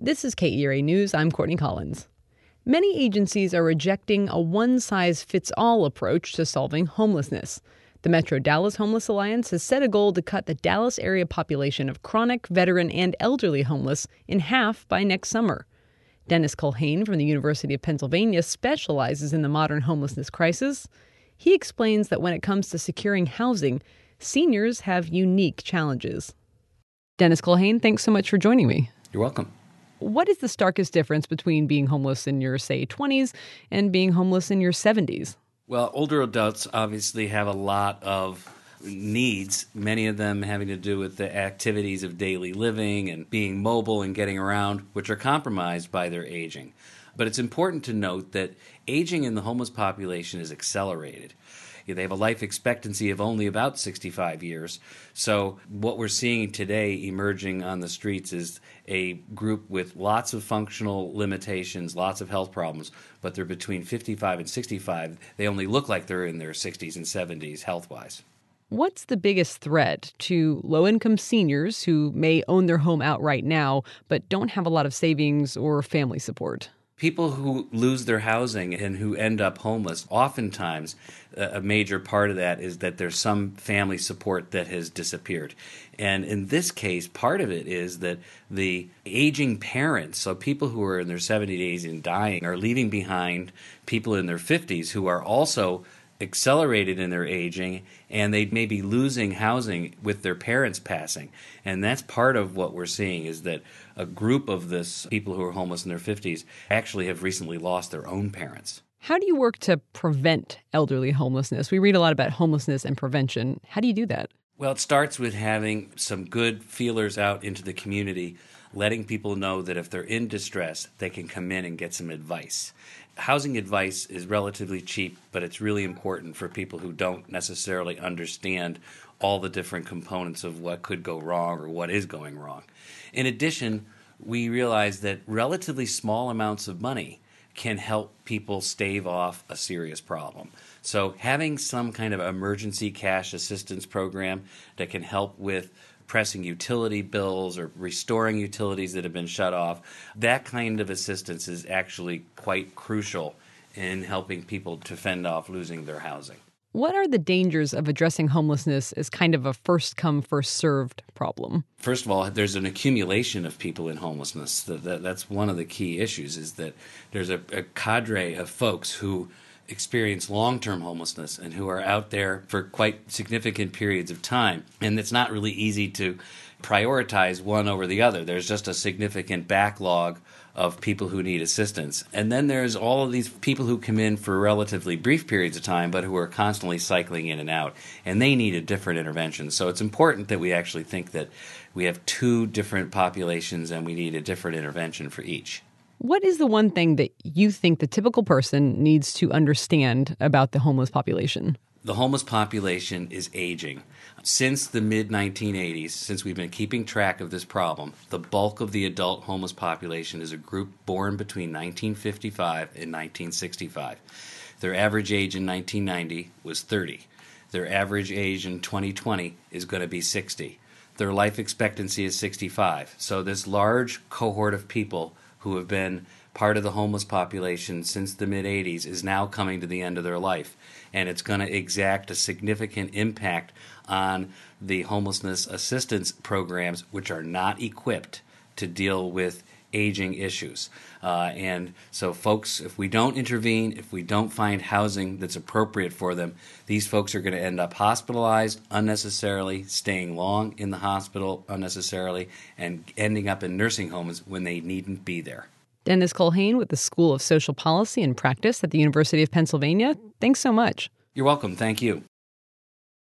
This is KERA News. I'm Courtney Collins. Many agencies are rejecting a one-size-fits-all approach to solving homelessness. The Metro Dallas Homeless Alliance has set a goal to cut the Dallas area population of chronic, veteran, and elderly homeless in half by next summer. Dennis Culhane from the University of Pennsylvania specializes in the modern homelessness crisis. He explains that when it comes to securing housing, seniors have unique challenges. Dennis Culhane, thanks so much for joining me. You're welcome. What is the starkest difference between being homeless in your, say, 20s and being homeless in your 70s? Well, older adults obviously have a lot of needs, many of them having to do with the activities of daily living and being mobile and getting around, which are compromised by their aging. But it's important to note that aging in the homeless population is accelerated. They have a life expectancy of only about 65 years. So what we're seeing today emerging on the streets is a group with lots of functional limitations, lots of health problems, but they're between 55 and 65. They only look like they're in their 60s and 70s health-wise. What's the biggest threat to low-income seniors who may own their home outright now but don't have a lot of savings or family support? People who lose their housing and who end up homeless, oftentimes a major part of that is that there's some family support that has disappeared. And in this case, part of it is that the aging parents, so people who are in their 70s and dying, are leaving behind people in their 50s who are also accelerated in their aging, and they may be losing housing with their parents passing. And that's part of what we're seeing, is that a group of this people who are homeless in their 50s actually have recently lost their own parents. How do you work to prevent elderly homelessness? We read a lot about homelessness and prevention. How do you do that? Well, it starts with having some good feelers out into the community, letting people know that if they're in distress, they can come in and get some advice. Housing advice is relatively cheap, but it's really important for people who don't necessarily understand all the different components of what could go wrong or what is going wrong. In addition, we realize that relatively small amounts of money can help people stave off a serious problem. So having some kind of emergency cash assistance program that can help with pressing utility bills or restoring utilities that have been shut off, that kind of assistance is actually quite crucial in helping people to fend off losing their housing. What are the dangers of addressing homelessness as kind of a first-come, first-served problem? First of all, there's an accumulation of people in homelessness. That's one of the key issues, is that there's a cadre of folks who experience long-term homelessness and who are out there for quite significant periods of time. And it's not really easy to prioritize one over the other. There's just a significant backlog of people who need assistance. And then there's all of these people who come in for relatively brief periods of time, but who are constantly cycling in and out, and they need a different intervention. So it's important that we actually think that we have two different populations and we need a different intervention for each. What is the one thing that you think the typical person needs to understand about the homeless population? The homeless population is aging. Since the mid-1980s, since we've been keeping track of this problem, the bulk of the adult homeless population is a group born between 1955 and 1965. Their average age in 1990 was 30. Their average age in 2020 is going to be 60. Their life expectancy is 65. So this large cohort of people who have been part of the homeless population since the mid-'80s is now coming to the end of their life. And it's going to exact a significant impact on the homelessness assistance programs, which are not equipped to deal with aging issues. And so folks, if we don't intervene, if we don't find housing that's appropriate for them, these folks are going to end up hospitalized unnecessarily, staying long in the hospital unnecessarily, and ending up in nursing homes when they needn't be there. Dennis Culhane with the School of Social Policy and Practice at the University of Pennsylvania. Thanks so much. You're welcome. Thank you.